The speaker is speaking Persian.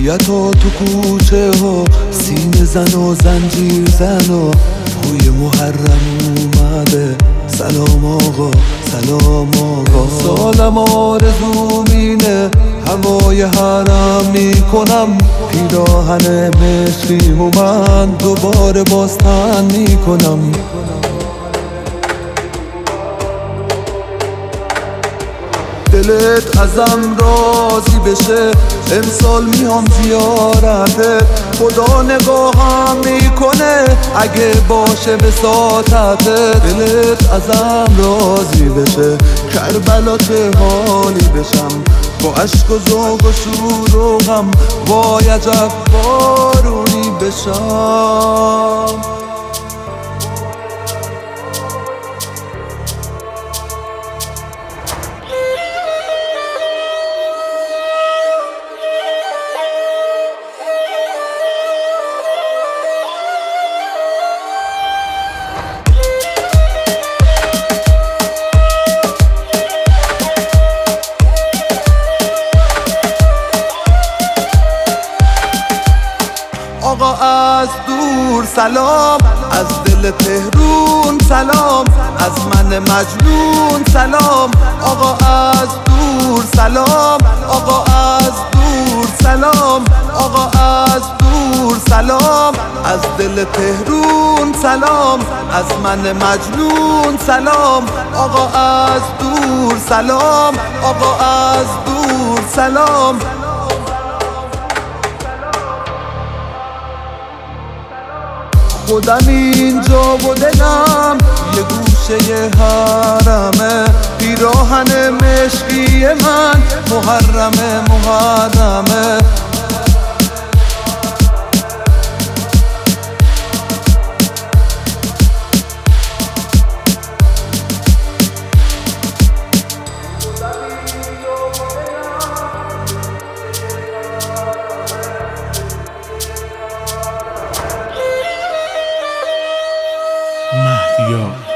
هویتا تو کوچه ها، سینه زن و زنجیر زن و پای محرم اومده. سلام آقا سلام آقا، سالم آرزوم اینه هوای حرم میکنم، پیراهن مشکیمو من دوباره بازتن میکنم. دلت ازم راضی بشه امسال میام زیارتت، خدا نگاهم میکنه اگه باشه بساطتت. دلت ازم راضی بشه کربلا چه حالی بشم، با عشق و ذوق و شور و غم وای عجب بارونی بشم. آقا از دور سلام، از دل تهرون سلام، از من مجنون سلام. آقا از دور سلام، آقا از دور سلام، آقا از دور سلام، از دل تهرون سلام، از من مجنون سلام. آقا از دور سلام، آقا از دور سلام. خودم اینجا و دلم یه گوشه حرمه، پیراهن مشکی من محرمه محرمه. مهدیار